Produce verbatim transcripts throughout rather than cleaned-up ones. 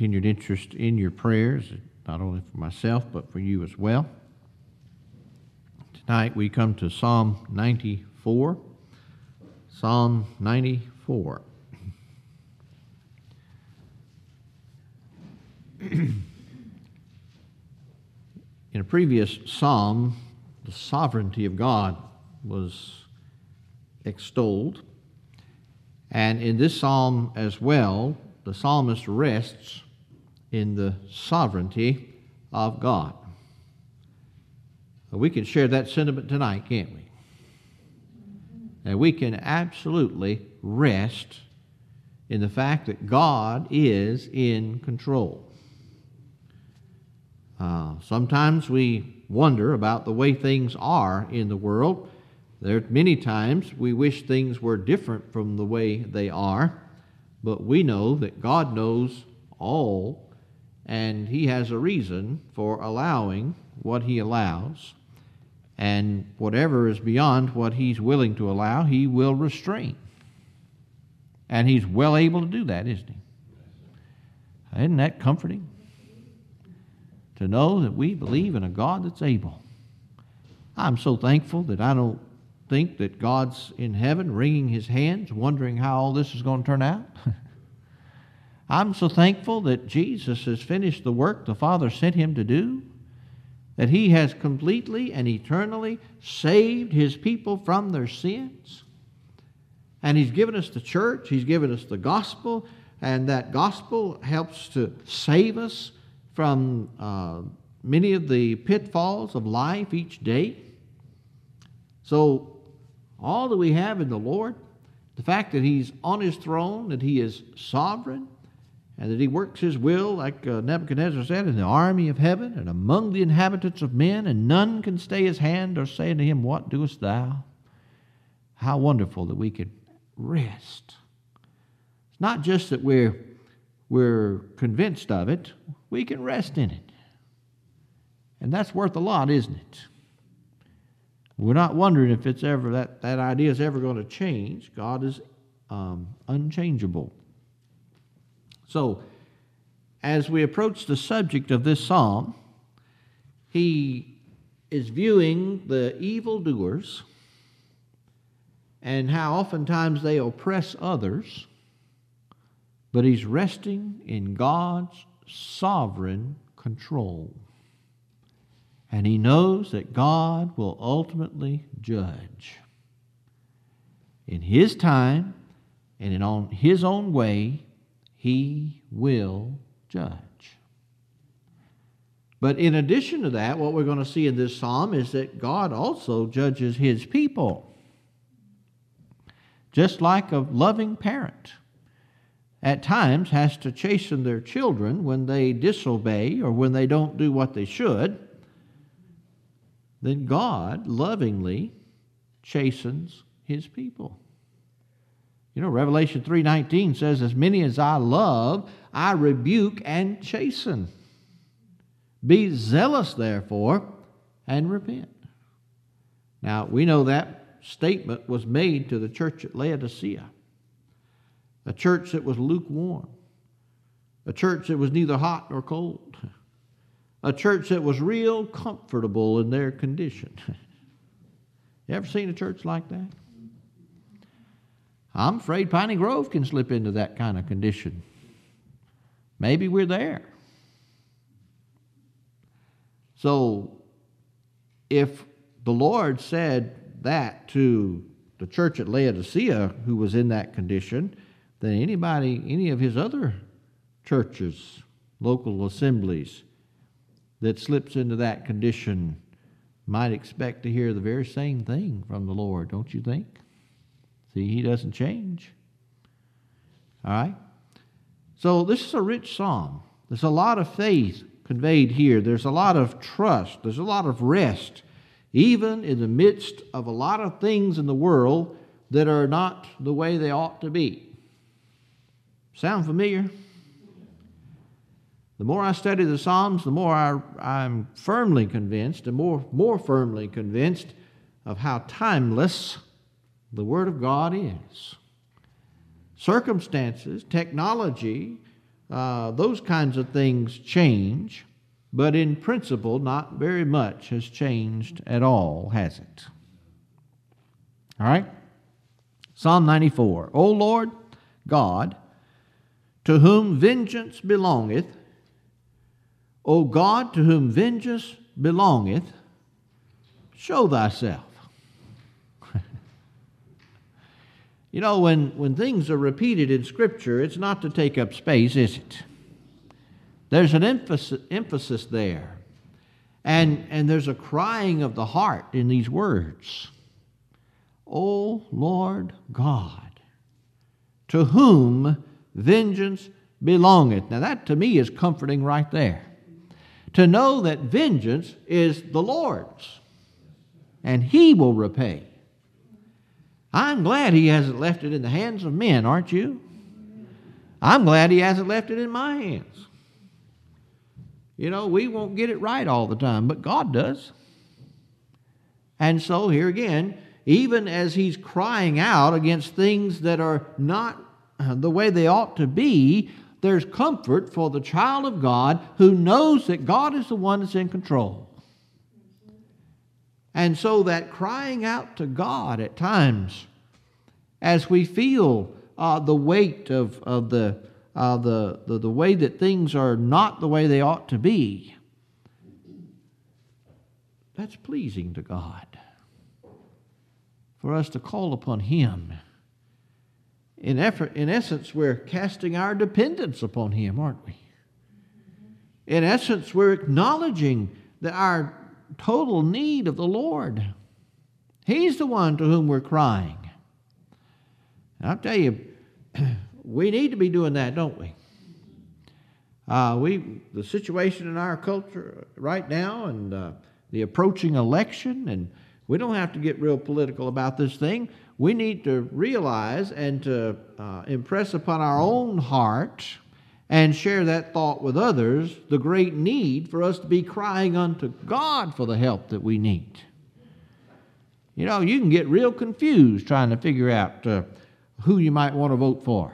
continued interest in your prayers, not only for myself, but for you as well. Tonight we come to Psalm ninety-four. Psalm ninety-four. In a previous psalm, the sovereignty of God was extolled. And in this psalm as well, the psalmist rests in the sovereignty of God. We can share that sentiment tonight, can't we? And we can absolutely rest in the fact that God is in control. Uh, sometimes we wonder about the way things are in the world. There are many times we wish things were different from the way they are, but we know that God knows all, and He has a reason for allowing what He allows, and whatever is beyond what He's willing to allow, He will restrain. And He's well able to do that, isn't He? Isn't that comforting? To know that we believe in a God that's able. I'm so thankful that I don't think that God's in heaven wringing His hands, wondering how all this is going to turn out. I'm so thankful that Jesus has finished the work the Father sent Him to do, that He has completely and eternally saved His people from their sins. And He's given us the church, He's given us the gospel, and that gospel helps to save us from uh, many of the pitfalls of life each day. So all that we have in the Lord, the fact that He's on His throne, that He is sovereign, and that He works His will, like uh, Nebuchadnezzar said, in the army of heaven and among the inhabitants of men, and none can stay His hand or say unto Him, what doest thou? How wonderful that we could rest. It's not just that we're, we're convinced of it, we can rest in it. And that's worth a lot, isn't it? We're not wondering if it's ever that, that idea is ever going to change. God is um, unchangeable. So, as we approach the subject of this psalm, he is viewing the evildoers and how oftentimes they oppress others, but he's resting in God's sovereign control. And he knows that God will ultimately judge. In His time and in on His own way, He will judge. But in addition to that, what we're going to see in this psalm is that God also judges His people. Just like a loving parent at times has to chasten their children when they disobey or when they don't do what they should, then God lovingly chastens His people. You know, Revelation three nineteen says, as many as I love, I rebuke and chasten. Be zealous, therefore, and repent. Now, we know that statement was made to the church at Laodicea, a church that was lukewarm, a church that was neither hot nor cold, a church that was real comfortable in their condition. You ever seen a church like that? I'm afraid Piney Grove can slip into that kind of condition. Maybe we're there. So, if the Lord said that to the church at Laodicea who was in that condition, then anybody, any of His other churches, local assemblies, that slips into that condition might expect to hear the very same thing from the Lord, don't you think? See, He doesn't change. All right? So this is a rich psalm. There's a lot of faith conveyed here. There's a lot of trust. There's a lot of rest, even in the midst of a lot of things in the world that are not the way they ought to be. Sound familiar? The more I study the Psalms, the more I, I'm firmly convinced, and more, more firmly convinced of how timeless the Word of God is. Circumstances, technology, uh, those kinds of things change, but in principle, not very much has changed at all, has it? All right? Psalm ninety-four. O Lord God, to whom vengeance belongeth, O God, to whom vengeance belongeth, show thyself. You know, when, when things are repeated in Scripture, it's not to take up space, is it? There's an emphasis, emphasis there. And, and there's a crying of the heart in these words. O Lord God, to whom vengeance belongeth. Now that to me is comforting right there. To know that vengeance is the Lord's, and He will repay. I'm glad He hasn't left it in the hands of men, aren't you? I'm glad He hasn't left it in my hands. You know, we won't get it right all the time, but God does. And so here again, even as He's crying out against things that are not the way they ought to be, there's comfort for the child of God who knows that God is the one that's in control. And so that crying out to God at times, as we feel uh, the weight of, of the, uh, the, the, the way that things are not the way they ought to be, that's pleasing to God. For us to call upon Him. In, effort, in essence, we're casting our dependence upon Him, aren't we? In essence, we're acknowledging that our total need of the Lord. He's the one to whom we're crying. And I'll tell you, we need to be doing that, don't we? Uh, we the situation in our culture right now, and uh, the approaching election, and we don't have to get real political about this thing. We need to realize and to uh, impress upon our own heart and share that thought with others, the great need for us to be crying unto God for the help that we need. You know, you can get real confused trying to figure out uh, who you might want to vote for.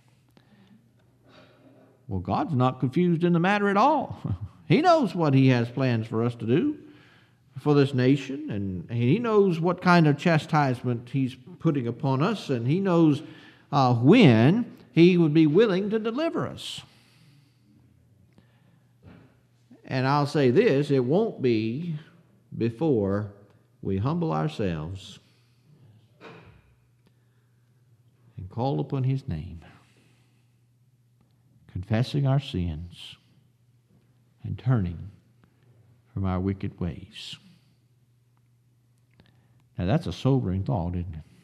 Well, God's not confused in the matter at all. He knows what He has plans for us to do for this nation, and He knows what kind of chastisement He's putting upon us, and He knows uh, when He would be willing to deliver us. And I'll say this, it won't be before we humble ourselves and call upon His name, confessing our sins and turning from our wicked ways. Now that's a sobering thought, isn't it?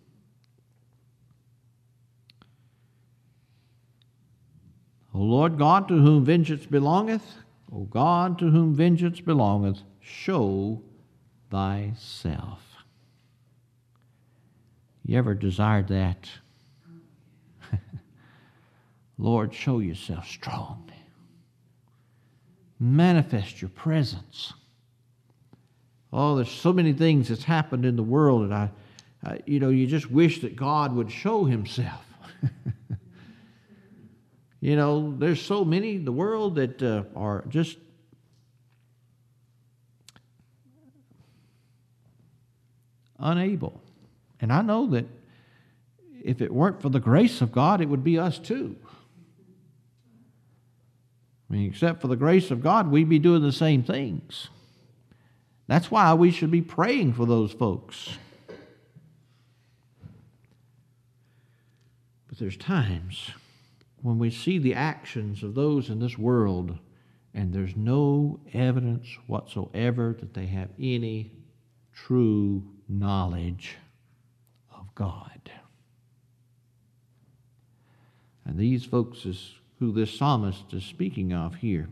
O Lord God, to whom vengeance belongeth, O God, to whom vengeance belongeth, show thyself. You ever desired that? Lord, show yourself strong. Manifest your presence. Oh, there's so many things that's happened in the world, and I, I you know, you just wish that God would show Himself. You know, there's so many in the world that uh, are just unable. And I know that if it weren't for the grace of God, it would be us too. I mean, except for the grace of God, we'd be doing the same things. That's why we should be praying for those folks. But there's times when we see the actions of those in this world, and there's no evidence whatsoever that they have any true knowledge of God. And these folks is who this psalmist is speaking of here.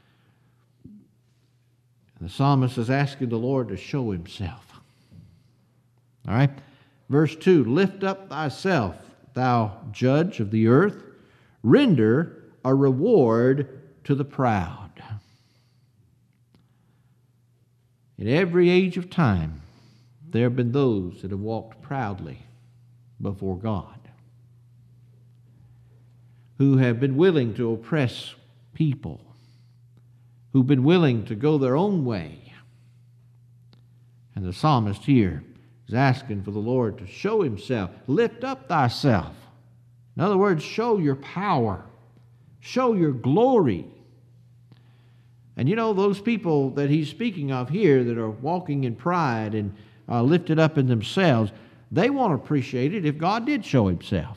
The psalmist is asking the Lord to show Himself. All right? Verse two, lift up thyself, thou judge of the earth. Render a reward to the proud. In every age of time, there have been those that have walked proudly before God, who have been willing to oppress people, who've been willing to go their own way. And the psalmist here is asking for the Lord to show himself. Lift up thyself. In other words, show your power. Show your glory. And you know, those people that he's speaking of here that are walking in pride and uh, lifted up in themselves, they won't appreciate it if God did show himself.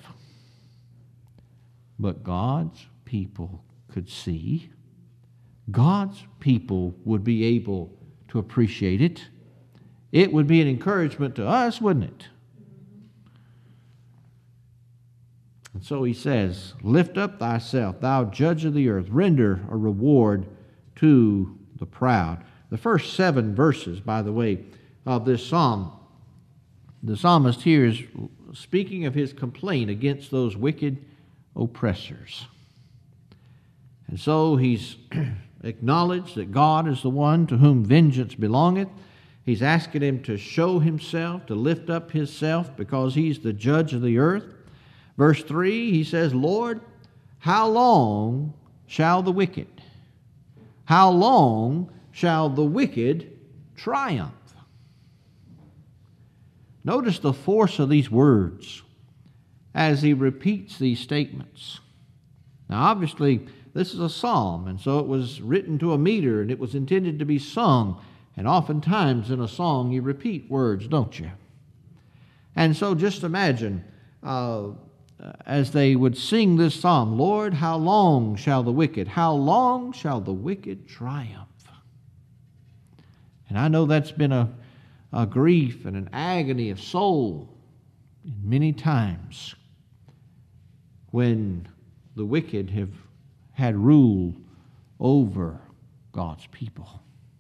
But God's people could see. God's people would be able to appreciate it. It would be an encouragement to us, wouldn't it? And so he says, lift up thyself, thou judge of the earth, render a reward to the proud. The first seven verses, by the way, of this psalm, the psalmist here is speaking of his complaint against those wicked oppressors. And so he's acknowledged that God is the one to whom vengeance belongeth. He's asking him to show himself, to lift up himself, because he's the judge of the earth. Verse three, he says, Lord, how long shall the wicked, how long shall the wicked triumph? Notice the force of these words as he repeats these statements. Now, obviously, this is a psalm, and so it was written to a meter, and it was intended to be sung. And oftentimes in a song, you repeat words, don't you? And so just imagine, uh, as they would sing this psalm, Lord, how long shall the wicked, how long shall the wicked triumph? And I know that's been a, a grief and an agony of soul many times when the wicked have had rule over God's people.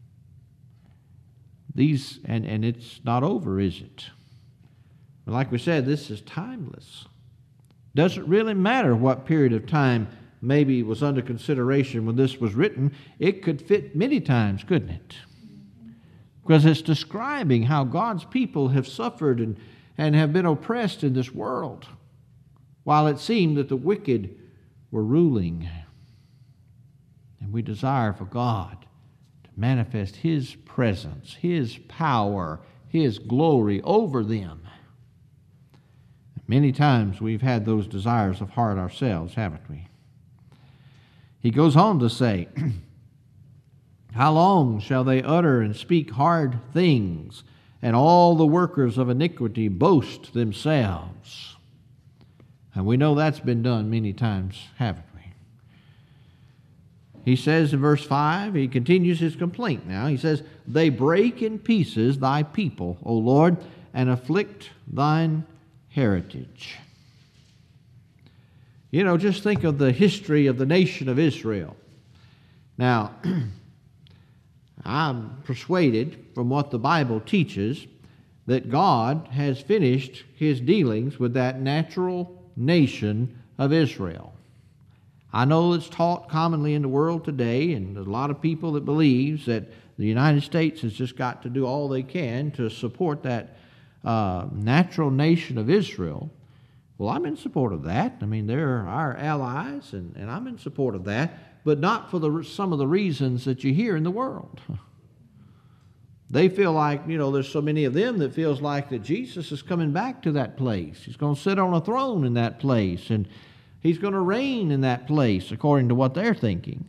These, and, and it's not over, is it? But like we said, this is timeless. Doesn't really matter what period of time maybe was under consideration when this was written. It could fit many times, couldn't it? Because it's describing how God's people have suffered and, and have been oppressed in this world, while it seemed that the wicked were ruling. And we desire for God to manifest His presence, His power, His glory over them. Many times we've had those desires of heart ourselves, haven't we? He goes on to say, how long shall they utter and speak hard things, and all the workers of iniquity boast themselves? And we know that's been done many times, haven't we? He says in verse five, he continues his complaint now. He says, they break in pieces thy people, O Lord, and afflict thine heritage. You know, just think of the history of the nation of Israel. Now, I'm persuaded from what the Bible teaches that God has finished His dealings with that natural nation of Israel. I know it's taught commonly in the world today, and there's a lot of people that believes that the United States has just got to do all they can to support that uh, natural nation of Israel. Well, I'm in support of that. I mean, they're our allies, and, and I'm in support of that, but not for the, some of the reasons that you hear in the world. They feel like, you know, there's so many of them that feels like that Jesus is coming back to that place. He's going to sit on a throne in that place, and He's going to reign in that place, according to what they're thinking.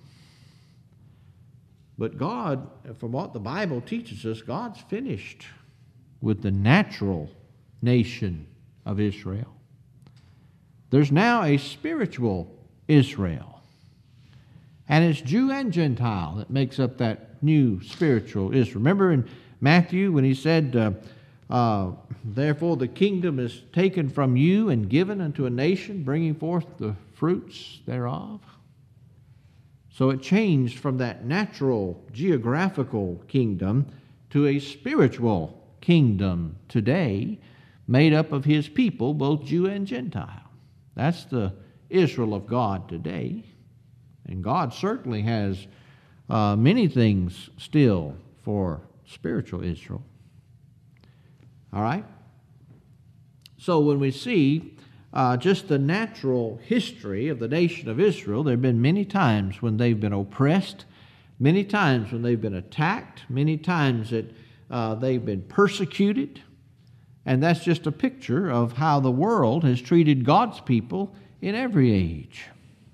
But God, from what the Bible teaches us, God's finished with the natural nation of Israel. There's now a spiritual Israel. And it's Jew and Gentile that makes up that new spiritual Israel. Remember in Matthew when he said, uh, uh, therefore the kingdom is taken from you and given unto a nation, bringing forth the fruits thereof. So it changed from that natural geographical kingdom to a spiritual kingdom today, made up of His people, both Jew and Gentile. That's the Israel of God today. And God certainly has uh, many things still for spiritual Israel. All right? So when we see uh, just the natural history of the nation of Israel, there have been many times when they've been oppressed, many times when they've been attacked, many times that uh, they've been persecuted. And that's just a picture of how the world has treated God's people in every age.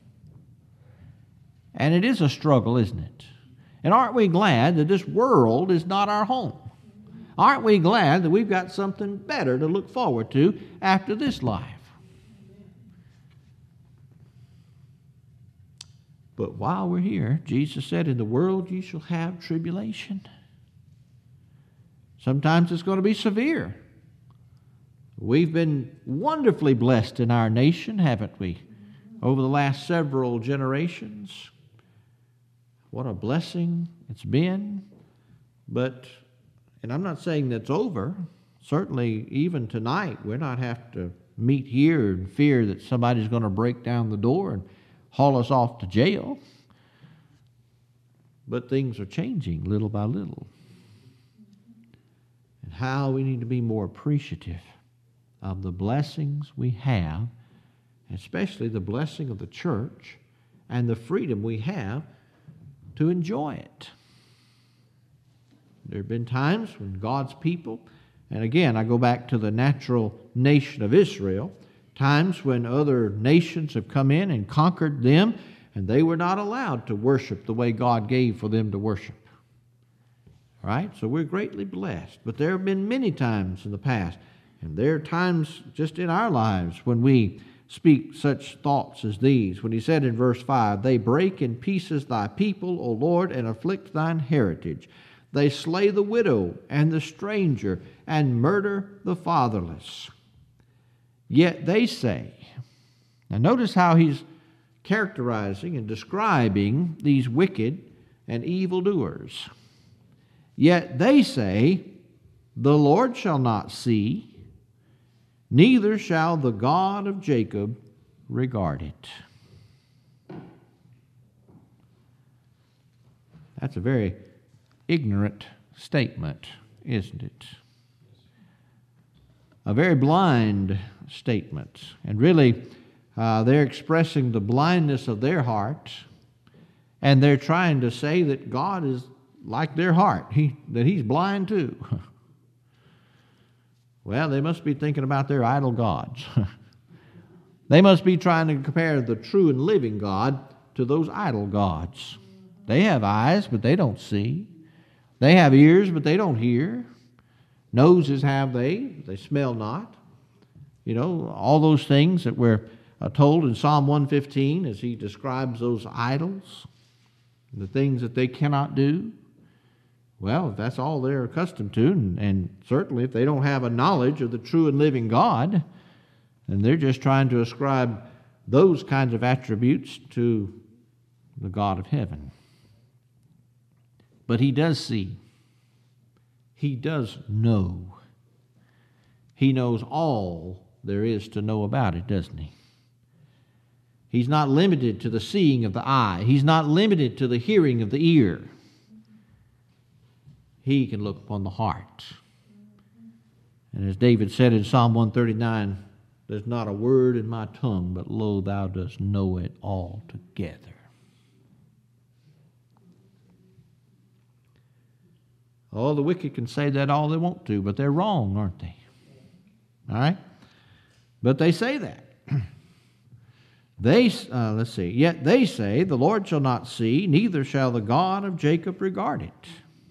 And it is a struggle, isn't it? And aren't we glad that this world is not our home? Aren't we glad that we've got something better to look forward to after this life? But while we're here, Jesus said, in the world you shall have tribulation. Sometimes it's going to be severe. We've been wonderfully blessed in our nation, haven't we, over the last several generations? What a blessing it's been. But, and I'm not saying that's over. Certainly, even tonight, we're not have to meet here and fear that somebody's going to break down the door and haul us off to jail. But things are changing little by little. And how we need to be more appreciative of the blessings we have, especially the blessing of the church and the freedom we have to enjoy it. There have been times when God's people, and again, I go back to the natural nation of Israel, times when other nations have come in and conquered them, and they were not allowed to worship the way God gave for them to worship. Right? So we're greatly blessed. But there have been many times in the past, and there are times just in our lives when we speak such thoughts as these. When he said in verse five, they break in pieces thy people, O Lord, and afflict thine heritage. They slay the widow and the stranger, and murder the fatherless. Yet they say, now notice how he's characterizing and describing these wicked and evildoers. Yet they say, the Lord shall not see, neither shall the God of Jacob regard it. That's a very ignorant statement, isn't it? A very blind statement. And really, uh, they're expressing the blindness of their heart, and they're trying to say that God is like their heart, he, that He's blind too. Well, they must be thinking about their idol gods. They must be trying to compare the true and living God to those idol gods. They have eyes, but they don't see. They have ears, but they don't hear. Noses have they, but they smell not. You know, all those things that we're uh, told in Psalm one fifteen as he describes those idols, the things that they cannot do. Well, if that's all they're accustomed to, and, and certainly if they don't have a knowledge of the true and living God, then they're just trying to ascribe those kinds of attributes to the God of heaven. But He does see. He does know. He knows all there is to know about it, doesn't He? He's not limited to the seeing of the eye. He's not limited to the hearing of the ear. He can look upon the heart. And as David said in Psalm one thirty-nine, there's not a word in my tongue, but lo, thou dost know it altogether. Oh, the wicked can say that all they want to, but they're wrong, aren't they? All right? But they say that. They, uh, let's see, yet they say, the Lord shall not see, neither shall the God of Jacob regard it.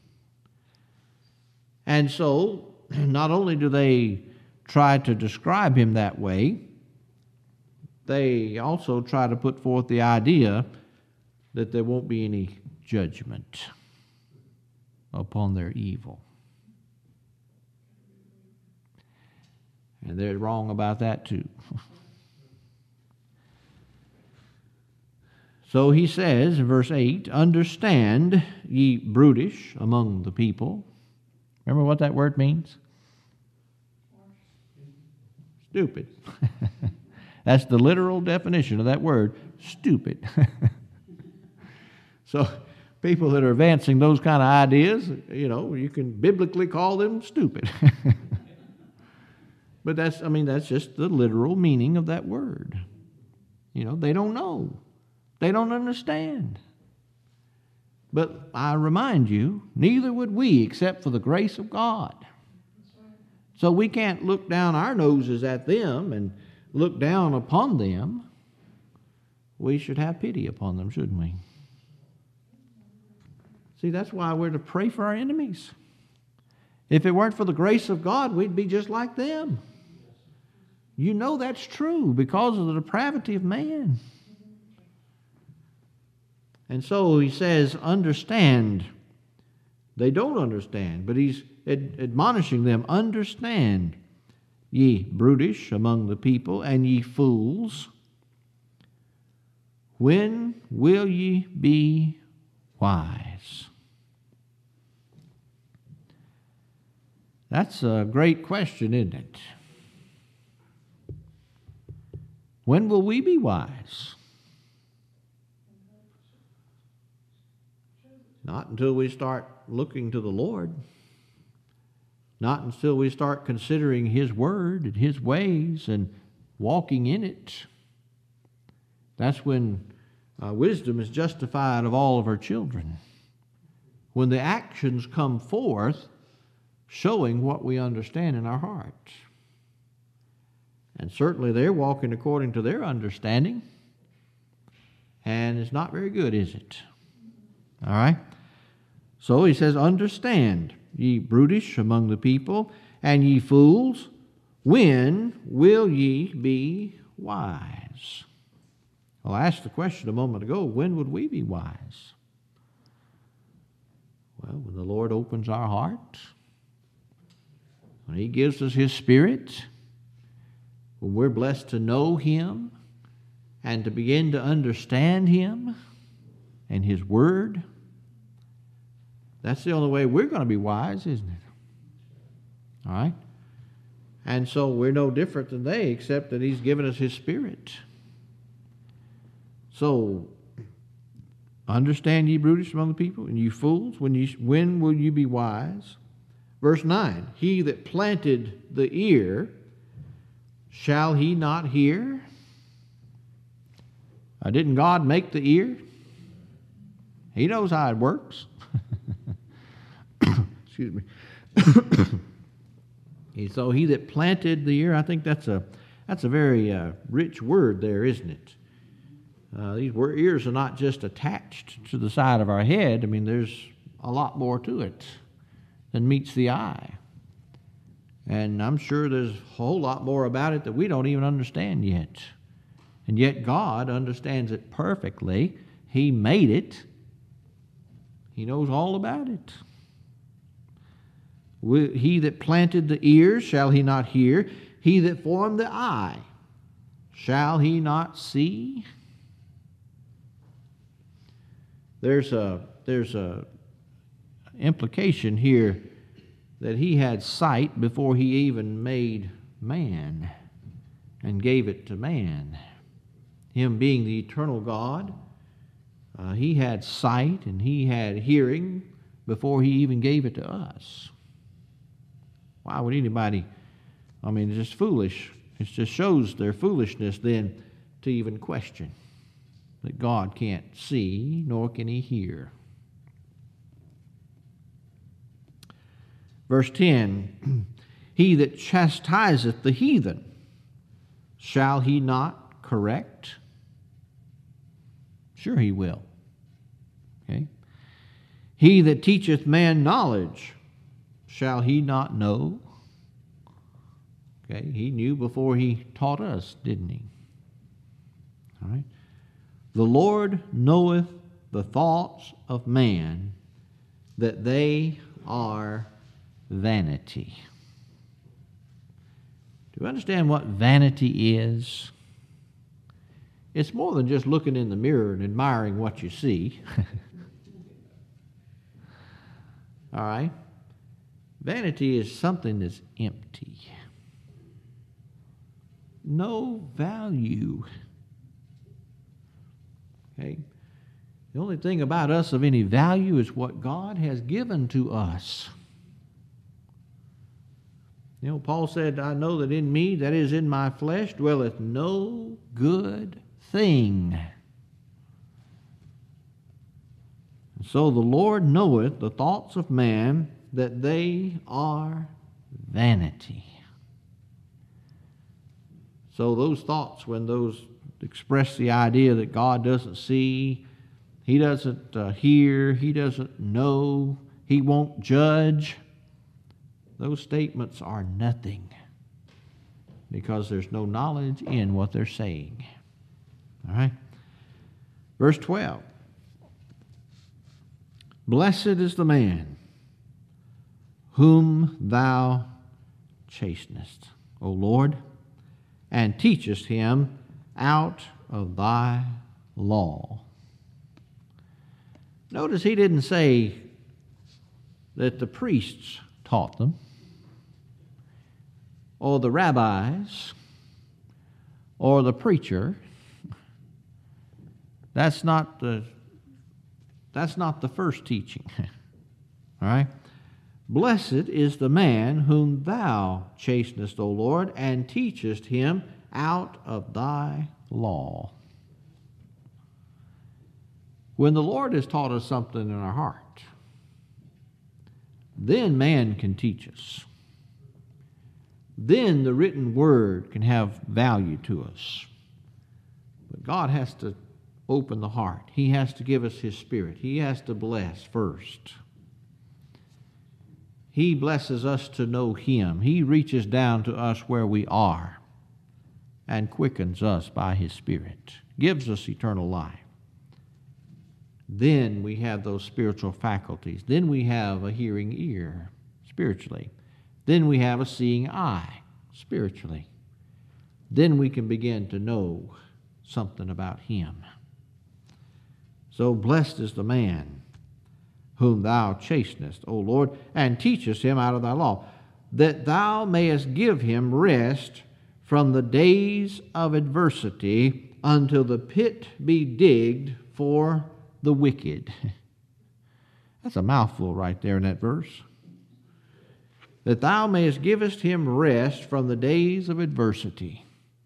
And so, not only do they try to describe Him that way, they also try to put forth the idea that there won't be any judgment upon their evil. And they're wrong about that too. So he says in verse eight, understand, ye brutish among the people. Remember what that word means? Stupid. That's the literal definition of that word, stupid. So people that are advancing those kind of ideas, you know, you can biblically call them stupid. But that's, I mean, that's just the literal meaning of that word. You know, they don't know. They don't understand. But I remind you, neither would we except for the grace of God. So we can't look down our noses at them and look down upon them. We should have pity upon them, shouldn't we? See, that's why we're to pray for our enemies. If it weren't for the grace of God, we'd be just like them. You know that's true because of the depravity of man. And so he says, understand. They don't understand, but he's ad- admonishing them, understand, ye brutish among the people, and ye fools. When will ye be wise? That's a great question, isn't it? When will we be wise? Not until we start looking to the Lord. Not until we start considering His Word and His ways and walking in it. That's when uh, wisdom is justified of all of her children. When the actions come forth showing what we understand in our hearts. And certainly they're walking according to their understanding. And it's not very good, is it? All right? So he says, understand, ye brutish among the people, and ye fools, when will ye be wise? Well, I asked the question a moment ago, when would we be wise? Well, when the Lord opens our hearts, when He gives us His Spirit, when we're blessed to know Him and to begin to understand Him and His Word, that's the only way we're going to be wise, isn't it? All right? And so we're no different than they, except that He's given us His Spirit. So, understand, ye brutish among the people, and you fools, when, you, when will you be wise? Verse nine, he that planted the ear, shall he not hear? Uh, didn't God make the ear? He knows how it works. Excuse me. So he that planted the ear, I think that's a that's a very uh, rich word there, isn't it? Uh, these ears are not just attached to the side of our head. I mean, there's a lot more to it than meets the eye. And I'm sure there's a whole lot more about it that we don't even understand yet. And yet God understands it perfectly. He made it. He knows all about it. He that planted the ear, shall he not hear? He that formed the eye, shall he not see? There's a there's a implication here that he had sight before he even made man and gave it to man. Him being the eternal God, uh, he had sight and he had hearing before he even gave it to us. Why would anybody, I mean, it's just foolish. It just shows their foolishness then to even question that God can't see nor can He hear. Verse ten, he that chastiseth the heathen, shall he not correct? Sure he will. Okay. He that teacheth man knowledge, shall he not know? Okay, he knew before he taught us, didn't he? All right. The Lord knoweth the thoughts of man, that they are vanity. Do you understand what vanity is? It's more than just looking in the mirror and admiring what you see. All right? Vanity is something that's empty. No value. Okay? The only thing about us of any value is what God has given to us. You know, Paul said, I know that in me, that is in my flesh, dwelleth no good thing. And so the Lord knoweth the thoughts of man, that they are vanity. So those thoughts, when those express the idea that God doesn't see, He doesn't uh, hear, He doesn't know, He won't judge, those statements are nothing, because there's no knowledge in what they're saying. All right? Verse twelve. Blessed is the man whom thou chastenest, O Lord, and teachest him out of thy law. Notice he didn't say that the priests taught them, or the rabbis, or the preacher. That's not the, that's not the first teaching. All right? Blessed is the man whom thou chastenest, O Lord, and teachest him out of thy law. When the Lord has taught us something in our heart, then man can teach us. Then the written word can have value to us. But God has to open the heart. He has to give us His Spirit. He has to bless first. He blesses us to know Him. He reaches down to us where we are and quickens us by His Spirit, gives us eternal life. Then we have those spiritual faculties. Then we have a hearing ear, spiritually. Then we have a seeing eye, spiritually. Then we can begin to know something about Him. So blessed is the man whom thou chastenest, O Lord, and teachest him out of thy law, that thou mayest give him rest from the days of adversity until the pit be digged for the wicked. That's a mouthful right there in that verse. That thou mayest givest him rest from the days of adversity.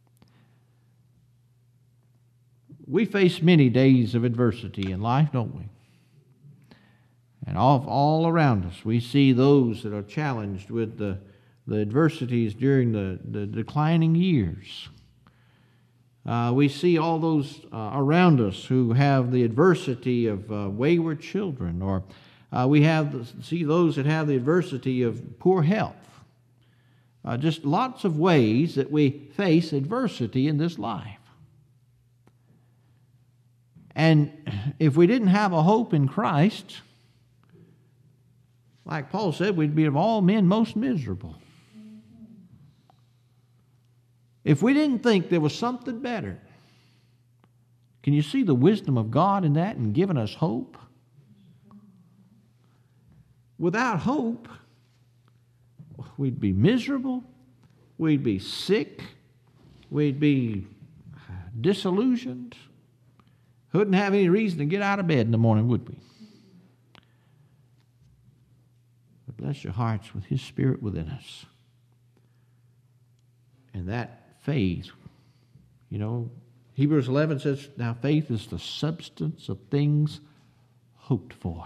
We face many days of adversity in life, don't we? And all, all around us, we see those that are challenged with the, the adversities during the, the declining years. Uh, we see all those uh, around us who have the adversity of uh, wayward children, or uh, we have the, see those that have the adversity of poor health. Uh, just lots of ways that we face adversity in this life. And if we didn't have a hope in Christ, like Paul said, we'd be of all men most miserable. If we didn't think there was something better, can you see the wisdom of God in that and giving us hope? Without hope, we'd be miserable, we'd be sick, we'd be disillusioned, wouldn't have any reason to get out of bed in the morning, would we? But bless your hearts with His Spirit within us. And that faith, you know, Hebrews eleven says, now faith is the substance of things hoped for.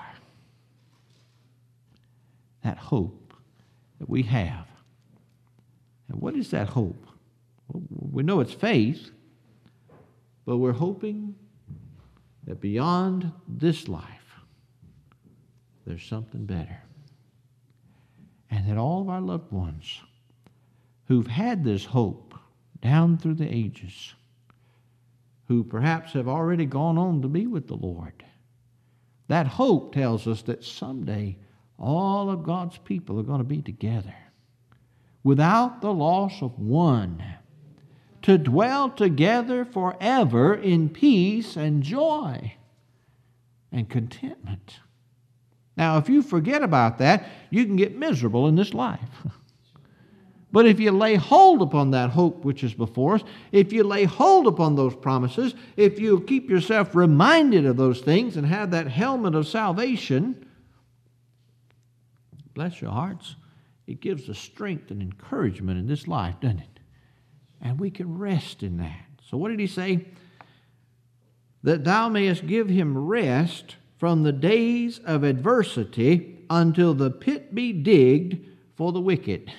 That hope that we have. And what is that hope? Well, we know it's faith, but we're hoping that beyond this life, there's something better. And that all of our loved ones who've had this hope down through the ages, who perhaps have already gone on to be with the Lord, that hope tells us that someday all of God's people are going to be together without the loss of one, to dwell together forever in peace and joy and contentment. Now, if you forget about that, you can get miserable in this life. But if you lay hold upon that hope which is before us, if you lay hold upon those promises, if you keep yourself reminded of those things and have that helmet of salvation, bless your hearts, it gives us strength and encouragement in this life, doesn't it? And we can rest in that. So what did he say? That thou mayest give him rest from the days of adversity until the pit be digged for the wicked.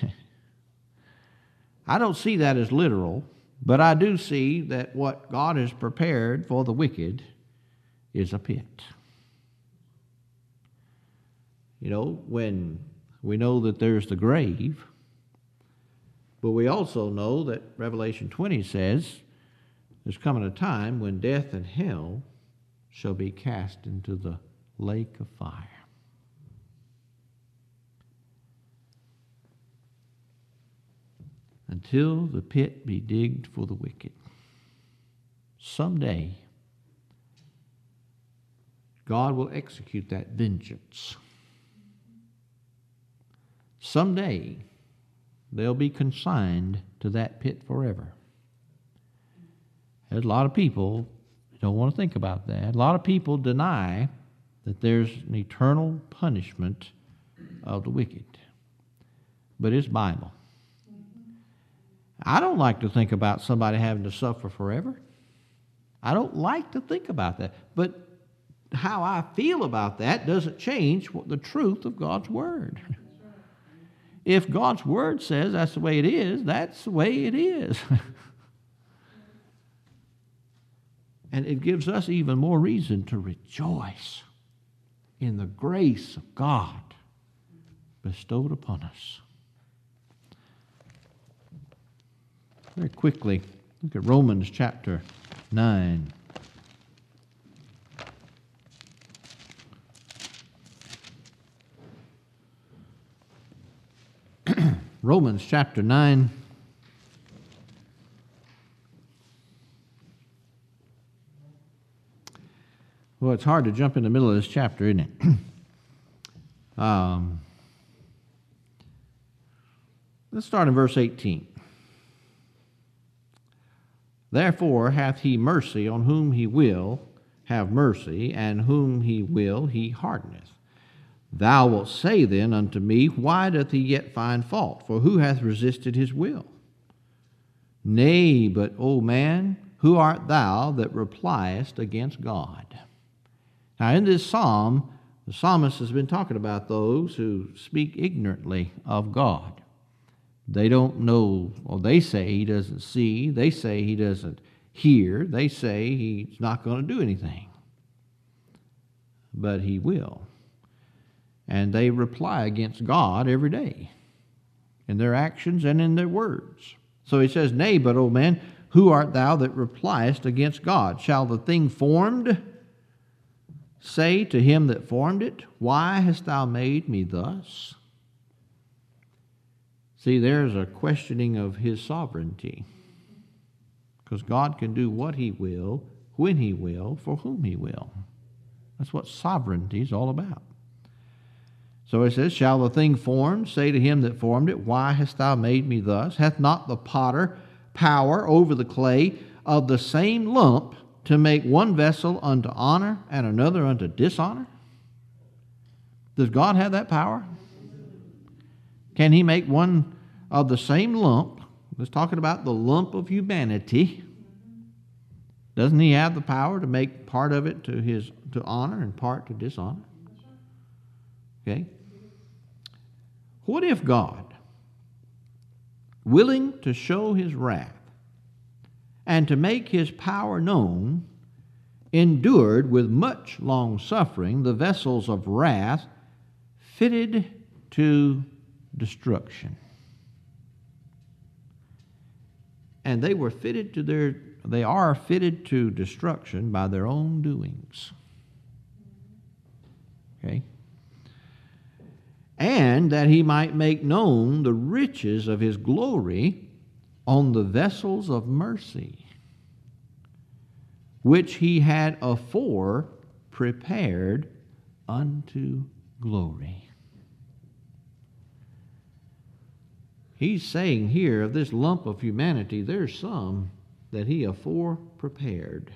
I don't see that as literal, but I do see that what God has prepared for the wicked is a pit. You know, when we know that there's the grave, but we also know that Revelation twenty says there's coming a time when death and hell shall be cast into the lake of fire. Until the pit be digged for the wicked. Someday, God will execute that vengeance. Someday, they'll be consigned to that pit forever. There's a lot of people who don't want to think about that. A lot of people deny that there's an eternal punishment of the wicked. But it's Bible. I don't like to think about somebody having to suffer forever. I don't like to think about that. But how I feel about that doesn't change the truth of God's Word. If God's Word says that's the way it is, that's the way it is. And it gives us even more reason to rejoice in the grace of God bestowed upon us. Very quickly, look at Romans chapter nine. Romans chapter nine. Well, it's hard to jump in the middle of this chapter, isn't it? um, let's start in verse eighteen. Therefore hath he mercy on whom he will have mercy, and whom he will he hardeneth. Thou wilt say then unto me, why doth he yet find fault? For who hath resisted his will? Nay, but, O man, who art thou that repliest against God? Now, in this psalm, the psalmist has been talking about those who speak ignorantly of God. They don't know, or they say he doesn't see, they say he doesn't hear, they say he's not going to do anything. But he will. And they reply against God every day, in their actions and in their words. So he says, Nay, but, O man, who art thou that repliest against God? Shall the thing formed say to him that formed it, Why hast thou made me thus? See, there's a questioning of his sovereignty. Because God can do what he will, when he will, for whom he will. That's what sovereignty is all about. So it says, Shall the thing formed say to him that formed it, Why hast thou made me thus? Hath not the potter power over the clay of the same lump to make one vessel unto honor and another unto dishonor? Does God have that power? Can he make one of the same lump? Let's talking about the lump of humanity. Doesn't he have the power to make part of it to his to honor and part to dishonor? Okay. What if God, willing to show his wrath and to make his power known, endured with much long suffering the vessels of wrath fitted to destruction? And they were fitted to their they are fitted to destruction by their own doings. Okay? And that he might make known the riches of his glory on the vessels of mercy, which he had afore prepared unto glory. He's saying here of this lump of humanity, there's some that he afore prepared,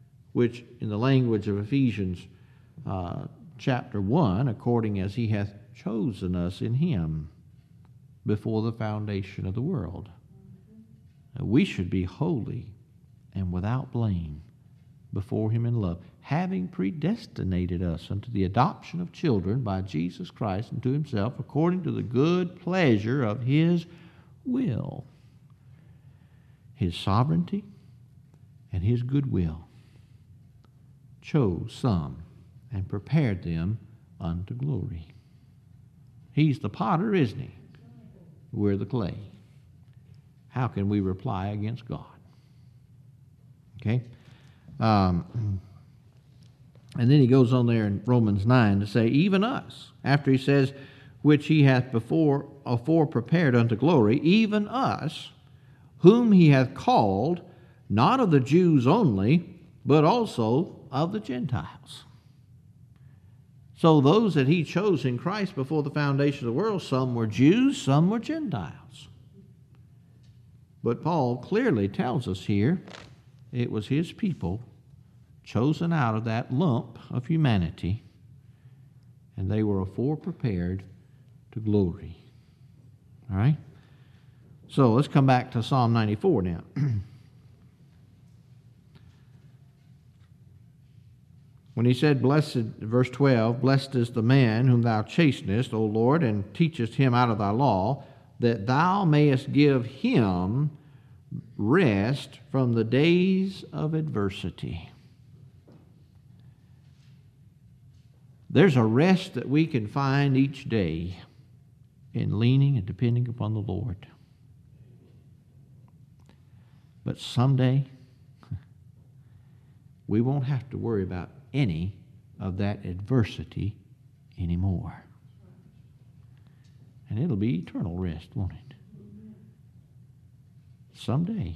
which in the language of Ephesians uh, chapter one, according as he hath chosen us in Him before the foundation of the world. We should be holy and without blame before Him in love, having predestinated us unto the adoption of children by Jesus Christ unto Himself, according to the good pleasure of His will. His sovereignty and His good will chose some and prepared them unto glory. He's the potter, isn't He? We're the clay. How can we reply against God? Okay? Um, and then he goes on there in Romans nine to say, even us, after he says, which He hath before afore prepared unto glory, even us, whom He hath called, not of the Jews only, but also of the Gentiles. So those that He chose in Christ before the foundation of the world, some were Jews, some were Gentiles. But Paul clearly tells us here, it was His people chosen out of that lump of humanity, and they were afore prepared to glory. All right? So let's come back to Psalm ninety-four now. When he said, blessed, verse twelve, blessed is the man whom thou chastenest, O Lord, and teachest him out of thy law, that thou mayest give him rest from the days of adversity. There's a rest that we can find each day in leaning and depending upon the Lord. But someday, we won't have to worry about any of that adversity anymore. And it'll be eternal rest, won't it? Someday.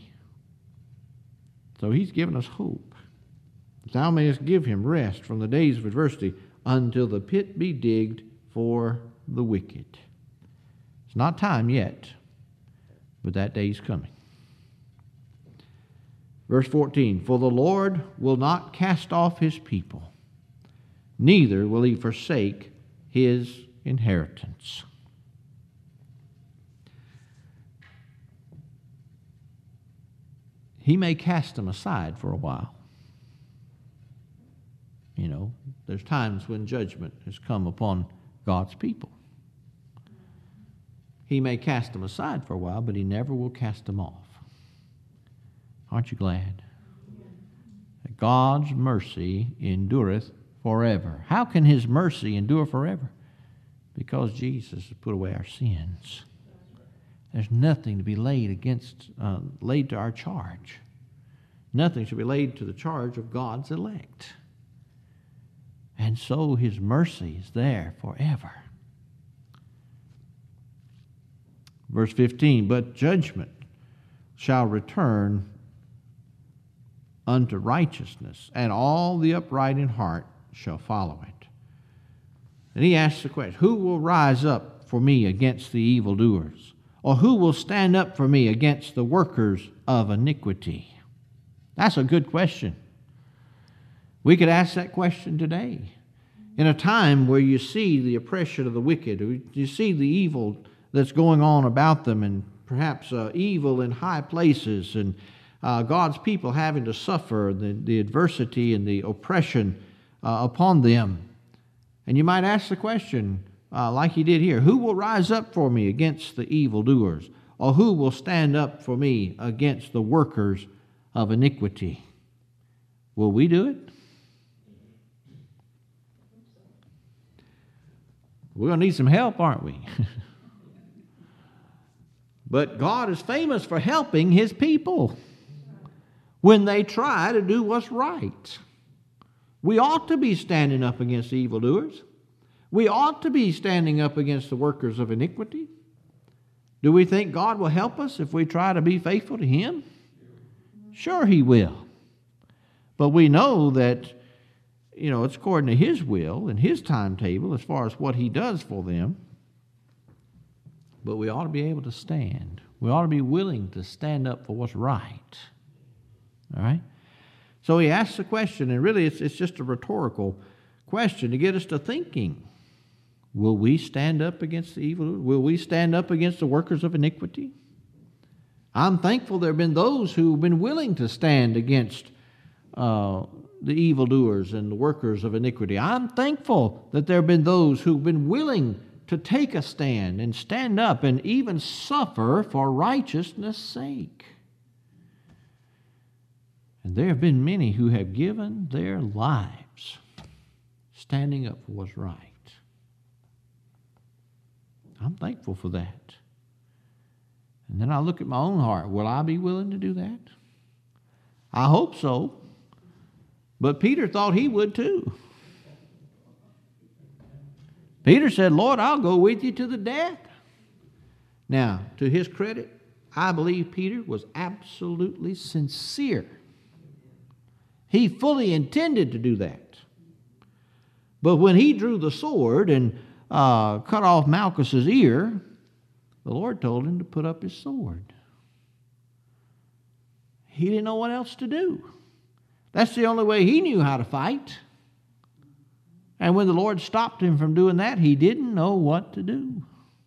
So He's given us hope. Thou mayest give him rest from the days of adversity until the pit be digged for the wicked. It's not time yet, but that day is coming. Verse fourteen, for the Lord will not cast off His people, neither will He forsake His inheritance. He may cast them aside for a while. You know, there's times when judgment has come upon God's people. He may cast them aside for a while, but He never will cast them off. Aren't you glad? That God's mercy endureth forever. How can His mercy endure forever? Because Jesus has put away our sins. There's nothing to be laid against, uh, laid to our charge. Nothing should be laid to the charge of God's elect. And so His mercy is there forever. Verse fifteen, but judgment shall return unto righteousness, and all the upright in heart shall follow it. And he asks the question, who will rise up for me against the evildoers? Or who will stand up for me against the workers of iniquity? That's a good question. We could ask that question today. In a time where you see the oppression of the wicked, you see the evil that's going on about them, and perhaps uh, evil in high places, and uh, God's people having to suffer the, the adversity and the oppression uh, upon them. And you might ask the question, uh, like he did here, who will rise up for me against the evildoers? Or who will stand up for me against the workers of iniquity? Will we do it? We're going to need some help, aren't we? But God is famous for helping His people when they try to do what's right. We ought to be standing up against the evildoers. We ought to be standing up against the workers of iniquity. Do we think God will help us if we try to be faithful to Him? Sure He will. But we know that, you know, it's according to His will and His timetable as far as what He does for them. But we ought to be able to stand. We ought to be willing to stand up for what's right. All right? So he asks the question, and really it's, it's just a rhetorical question to get us to thinking. Will we stand up against the evil? Will we stand up against the workers of iniquity? I'm thankful there have been those who have been willing to stand against uh, the evildoers and the workers of iniquity. I'm thankful that there have been those who've been willing to take a stand and stand up and even suffer for righteousness' sake. And there have been many who have given their lives standing up for what's right. I'm thankful for that. And then I look at my own heart. Will I be willing to do that? I hope so. But Peter thought he would too. Peter said, Lord, I'll go with you to the death. Now, to his credit, I believe Peter was absolutely sincere. He fully intended to do that. But when he drew the sword and uh, cut off Malchus's ear, the Lord told him to put up his sword. He didn't know what else to do. That's the only way he knew how to fight. And when the Lord stopped him from doing that, he didn't know what to do.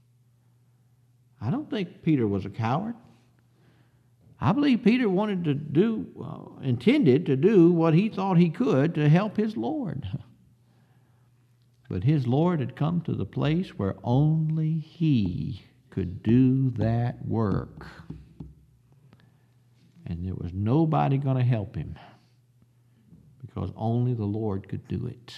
I don't think Peter was a coward. I believe Peter wanted to do, uh, intended to do what he thought he could to help his Lord. But his Lord had come to the place where only he could do that work. And there was nobody going to help him because only the Lord could do it.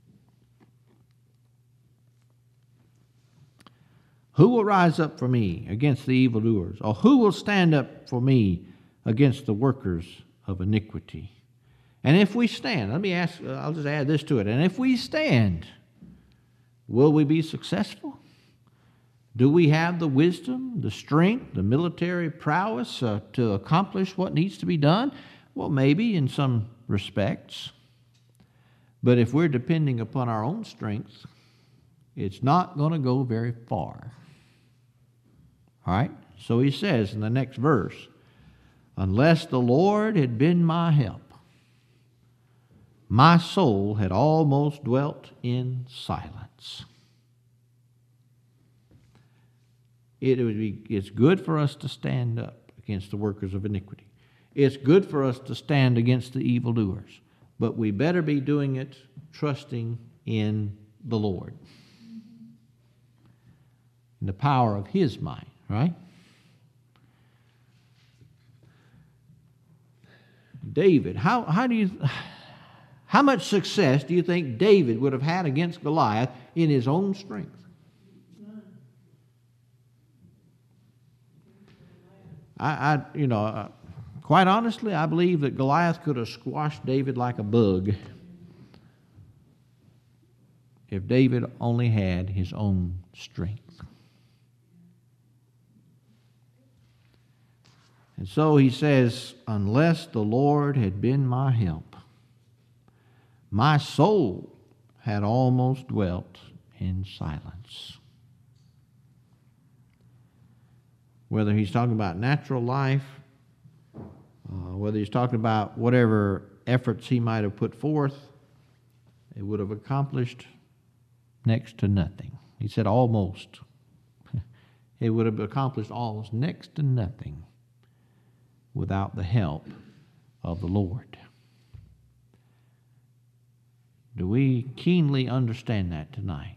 Who will rise up for me against the evildoers? Or who will stand up for me against the workers of iniquity? And if we stand, let me ask, I'll just add this to it. And if we stand, will we be successful? Do we have the wisdom, the strength, the military prowess uh, to accomplish what needs to be done? Well, maybe in some respects. But if we're depending upon our own strength, it's not going to go very far. All right? So he says in the next verse, unless the Lord had been my help, my soul had almost dwelt in silence. It would be, it's good for us to stand up against the workers of iniquity. It's good for us to stand against the evildoers. But we better be doing it trusting in the Lord. In the power of His might, right? David, how, how do you... How much success do you think David would have had against Goliath in his own strength? I, I you know, uh, quite honestly, I believe that Goliath could have squashed David like a bug if David only had his own strength. And so he says, unless the Lord had been my help, my soul had almost dwelt in silence. Whether he's talking about natural life, uh, whether he's talking about whatever efforts he might have put forth, it would have accomplished next to nothing. He said almost. It would have accomplished almost next to nothing without the help of the Lord. Do we keenly understand that tonight?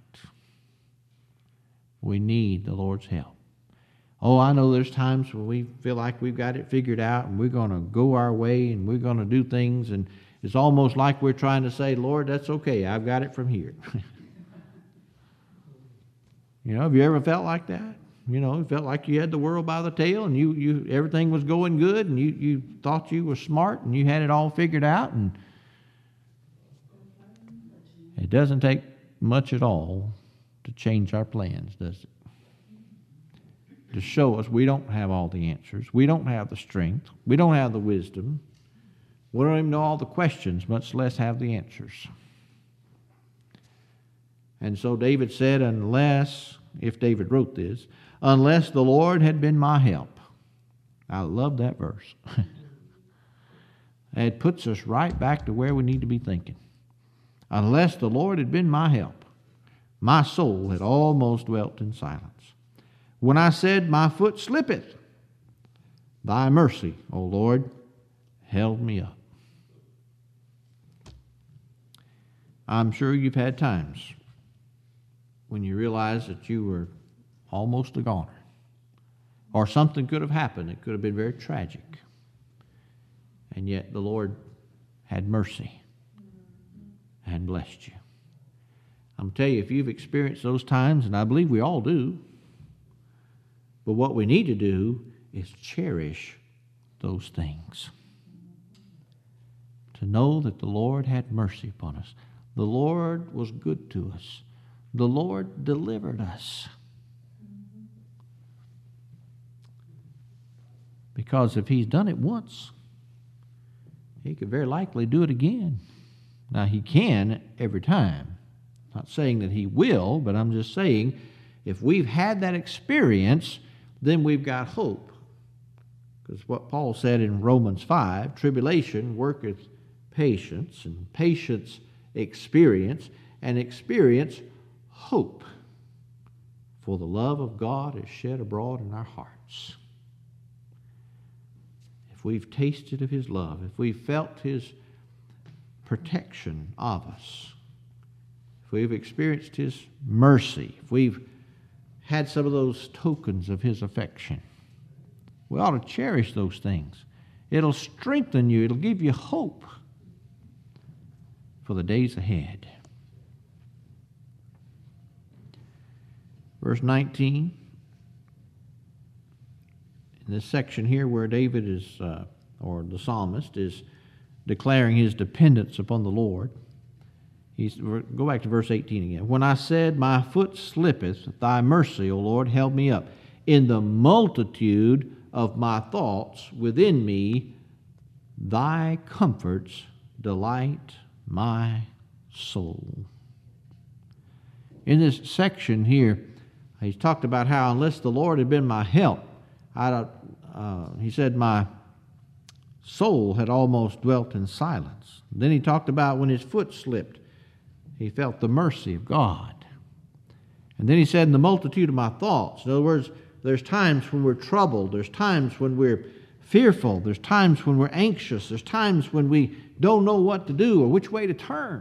We need the Lord's help. Oh, I know there's times when we feel like we've got it figured out and we're going to go our way and we're going to do things, and it's almost like we're trying to say, Lord, that's okay, I've got it from here. You know, have you ever felt like that? You know, you felt like you had the world by the tail and you, you everything was going good and you, you thought you were smart and you had it all figured out, and it doesn't take much at all to change our plans, does it? To show us we don't have all the answers. We don't have the strength. We don't have the wisdom. We don't even know all the questions, much less have the answers. And so David said, unless, if David wrote this, unless the Lord had been my help. I love that verse. It puts us right back to where we need to be thinking. Unless the Lord had been my help, my soul had almost dwelt in silence. When I said, my foot slippeth, thy mercy, O Lord, held me up. I'm sure you've had times when you realize that you were almost a goner, or something could have happened. It could have been very tragic. And yet the Lord had mercy and blessed you. I'm telling you, if you've experienced those times, and I believe we all do, but what we need to do is cherish those things. To know that the Lord had mercy upon us. The Lord was good to us. The Lord delivered us. Because if He's done it once, He could very likely do it again. Now, He can every time. I'm not saying that He will, but I'm just saying if we've had that experience, then we've got hope. Because what Paul said in Romans five, tribulation worketh patience, and patience experience, and experience hope. For the love of God is shed abroad in our hearts. If we've tasted of His love, if we've felt His protection of us, if we've experienced His mercy, if we've had some of those tokens of His affection, we ought to cherish those things. It'll strengthen you. It'll give you hope for the days ahead. Verse nineteen, in this section here where David is, uh, or the psalmist, is declaring his dependence upon the Lord. He's, go back to verse eighteen again. When I said, my foot slippeth, thy mercy, O Lord, held me up. In the multitude of my thoughts within me, thy comforts delight my soul. In this section here, he's talked about how unless the Lord had been my help, I'd, uh, he said, my soul had almost dwelt in silence. Then he talked about when his foot slipped, he felt the mercy of God. And then he said, in the multitude of my thoughts. In other words, there's times when we're troubled. There's times when we're fearful. There's times when we're anxious. There's times when we don't know what to do or which way to turn.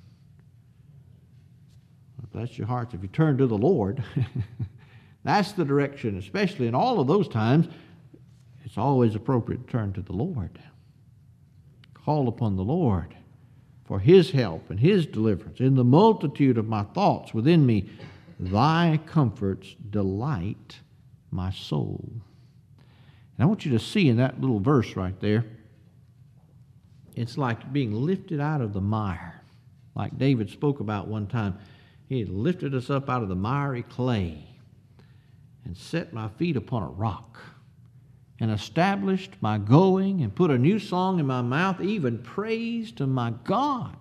Bless your hearts. If you turn to the Lord, that's the direction, especially in all of those times. It's always appropriate to turn to the Lord. Call upon the Lord for His help and His deliverance. In the multitude of my thoughts within me, thy comforts delight my soul. And I want you to see in that little verse right there, it's like being lifted out of the mire. Like David spoke about one time. He had lifted us up out of the miry clay and set my feet upon a rock and established my going and put a new song in my mouth, even praise to my God.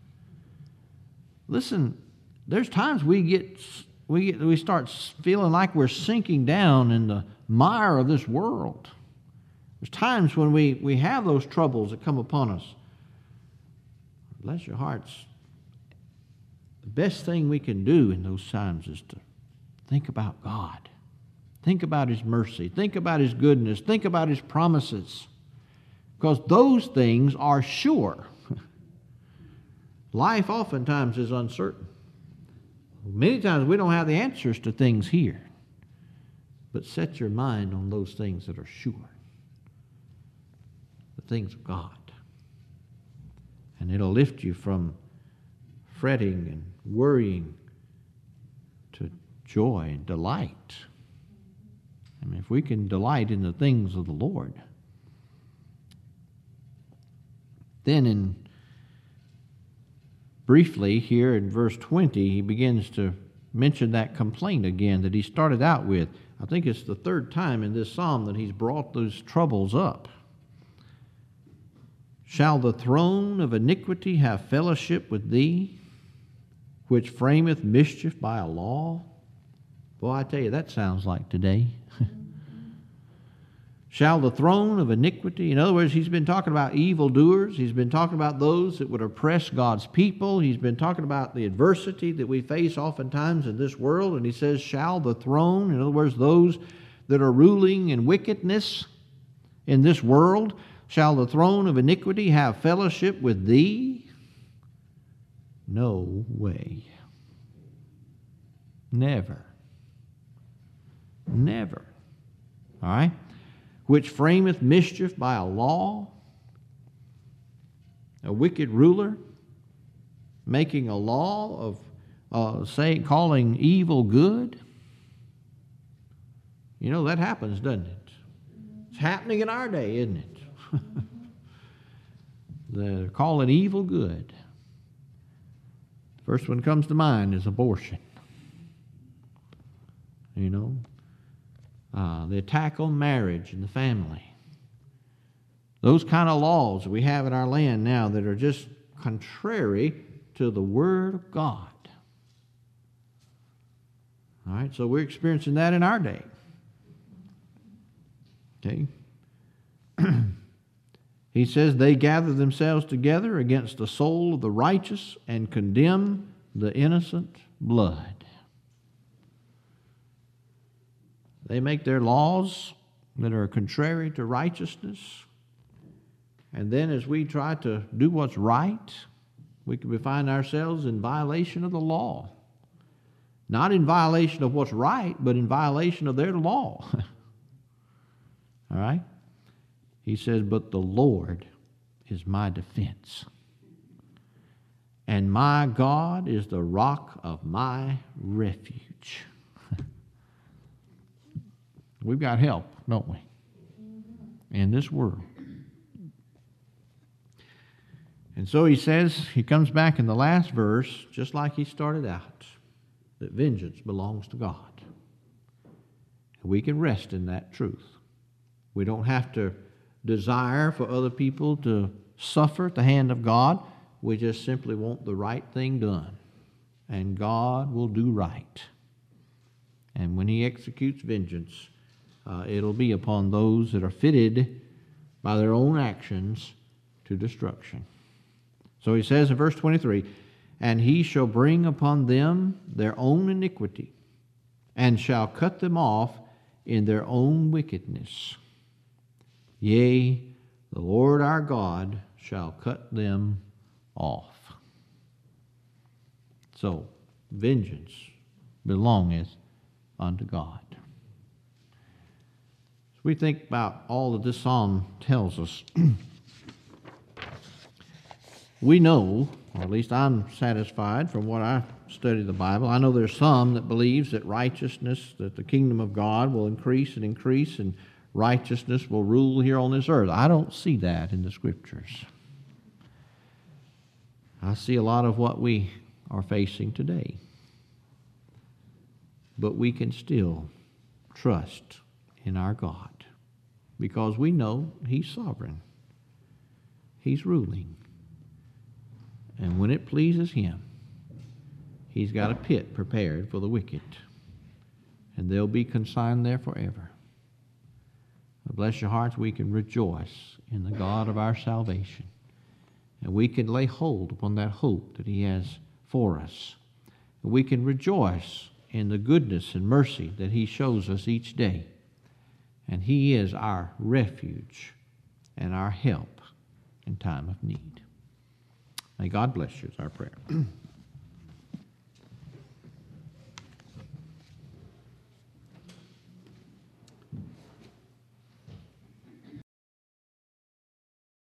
Listen, there's times we get we get, we start feeling like we're sinking down in the mire of this world. There's times when we, we have those troubles that come upon us. Bless your hearts. The best thing we can do in those times is to think about God. Think about His mercy. Think about His goodness. Think about His promises. Because those things are sure. Life oftentimes is uncertain. Many times we don't have the answers to things here. But set your mind on those things that are sure. The things of God. And it'll lift you from fretting and worrying to joy and delight. I mean, if we can delight in the things of the Lord, then in briefly here in verse twenty, he begins to mention that complaint again that he started out with. I think it's the third time in this psalm that he's brought those troubles up. Shall the throne of iniquity have fellowship with thee, which frameth mischief by a law? Boy, I tell you, that sounds like today. Shall the throne of iniquity, in other words, he's been talking about evildoers. He's been talking about those that would oppress God's people. He's been talking about the adversity that we face oftentimes in this world. And he says, shall the throne, in other words, those that are ruling in wickedness in this world, shall the throne of iniquity have fellowship with thee? No way. Never. Never. All right? Which frameth mischief by a law, a wicked ruler, making a law of uh, say, calling evil good. You know, that happens, doesn't it? It's happening in our day, isn't it? They're calling evil good. First one comes to mind is abortion. You know, uh, the attack on marriage and the family. Those kind of laws we have in our land now that are just contrary to the Word of God. All right, so we're experiencing that in our day. Okay. He says, they gather themselves together against the soul of the righteous and condemn the innocent blood. They make their laws that are contrary to righteousness. And then as we try to do what's right, we can find ourselves in violation of the law. Not in violation of what's right, but in violation of their law. All right? He says, but the Lord is my defense, and my God is the rock of my refuge. We've got help, don't we, in this world. And so he says, he comes back in the last verse, just like he started out, that vengeance belongs to God. And we can rest in that truth. We don't have to desire for other people to suffer at the hand of God. We just simply want the right thing done. And God will do right. And when he executes vengeance, uh, it'll be upon those that are fitted by their own actions to destruction. So he says in verse twenty-three, and he shall bring upon them their own iniquity, and shall cut them off in their own wickedness. Yea, the Lord our God shall cut them off. So, vengeance belongeth unto God. As we think about all that this psalm tells us, we know, or at least I'm satisfied from what I study the Bible, I know there's some that believes that righteousness, that the kingdom of God will increase and increase and righteousness will rule here on this earth. I don't see that in the Scriptures. I see a lot of what we are facing today. But we can still trust in our God because we know He's sovereign. He's ruling. And when it pleases Him, He's got a pit prepared for the wicked. And they'll be consigned there forever. Bless your hearts, we can rejoice in the God of our salvation. And we can lay hold upon that hope that He has for us. And we can rejoice in the goodness and mercy that He shows us each day. And He is our refuge and our help in time of need. May God bless you is our prayer.